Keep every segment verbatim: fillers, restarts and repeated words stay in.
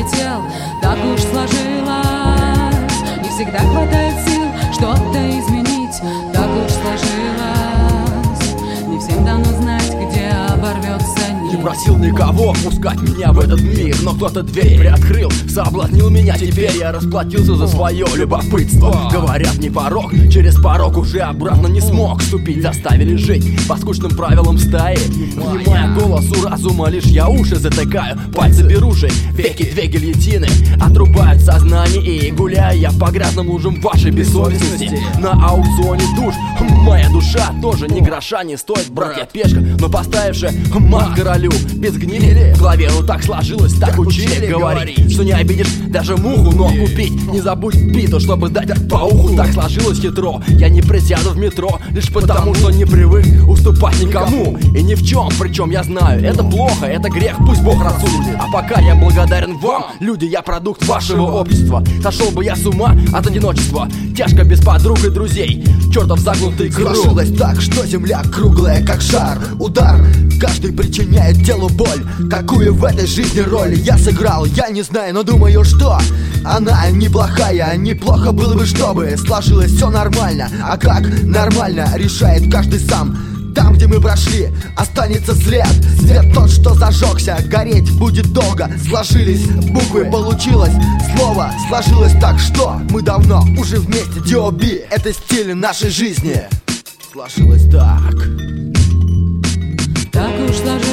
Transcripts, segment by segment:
полетел. Так уж сложилось, не всегда хватает сил что-то изменить. Так уж сложилось, не всем дано знать, где оборвется нить. Не просил никого пускать меня в этот мир, но кто-то дверь приоткрыл, соблазнил меня. Теперь я расплатился за свое любопытство. Говорят, не порог, через порог уже обратно не смог ступить. Заставили жить по скучным правилам стаи. Внимая голосу разума, лишь я уши затыкаю. Пальцы беру же, веки две гильотины отрубают сознание. И гуляю я по грязным лужам вашей бессовестности. На аукционе душ моя душа тоже ни гроша не стоит. Брат, я пешка, но поставившая мат королю. Без гнили в голове, ну так сложилось, так учили говорить, что не обидишь даже муху, но купить не забудь биту, чтобы дать по уху. Так сложилось хитро, я не присяду в метро лишь потому, что не привык уступать никому и ни в чем. Причем я знаю, это плохо, это грех, пусть Бог рассудит. А пока я благодарен вам, люди, я продукт вашего общества. Сошел бы я с ума от одиночества, тяжко без подруг и друзей, чертов загнутый круг. Сложилось так, что земля круглая, как шар. Удар каждый причиняет телу боль. Какую в этой жизни роль я сыграл, я не знаю, но думаю, что она неплохая. Неплохо было бы, чтобы сложилось все нормально. А как нормально, решает каждый сам. Там, где мы прошли, останется след. Свет тот, что зажегся, гореть будет долго. Сложились буквы, получилось слово. Сложилось так, что мы давно уже вместе. ди о би — это стиль нашей жизни. Сложилось так. Так уж сложилось,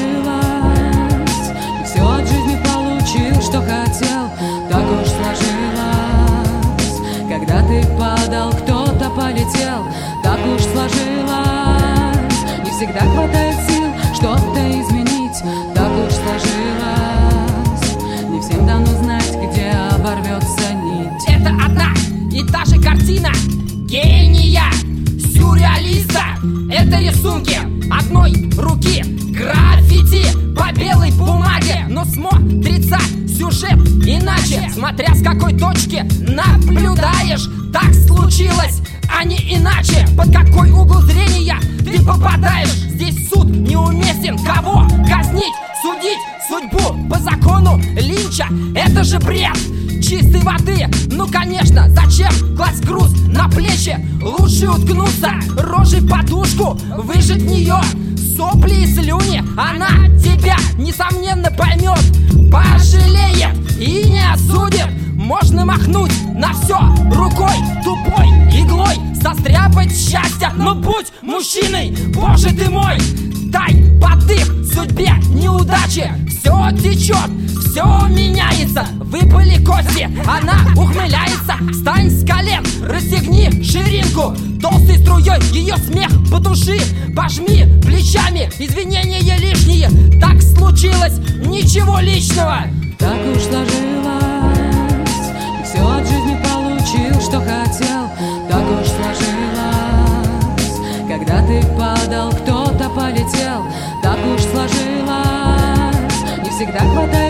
и все от жизни получил, что хотел. Так уж сложилось, когда ты падал, кто-то полетел. Так уж сложилось, не всегда хватает сил что-то изменить. Так уж сложилось, не всем дано знать, где оборвется нить. Это одна и та же картина гения, сюрреалиста. Это рисунки одной руки, граффити по белой бумаге. Но смотрится сюжет иначе, смотря с какой точки наблюдаешь. Так случилось, а не иначе. Под какой угол зрения ты попадаешь? Здесь суд неуместен. Кого казнить, судить судьбу по закону Линча? Это же бред чистой воды. Ну конечно, зачем класть груз на плечи? Лучше уткнуться рожей в подушку, выжать в нее сопли и слюни. Она тебя, несомненно, поймет, пожалеет и не осудит. Можно махнуть на все рукой, тупой иглой, состряпать счастье. Но будь мужчиной, боже ты мой, дай подых судьбе неудачи. Все течет, все меняется, выпали кости. Она ухмыляется, встань с колен, расстегни ширинку. Толстой струей ее смех потуши, пожми плечами, извинения лишние. Так случилось, ничего личного. Так уж сложилось, и все от жизни получил, что хотел. Так уж сложилось, когда ты падал, кто-то полетел. Так уж сложилось, не всегда хватает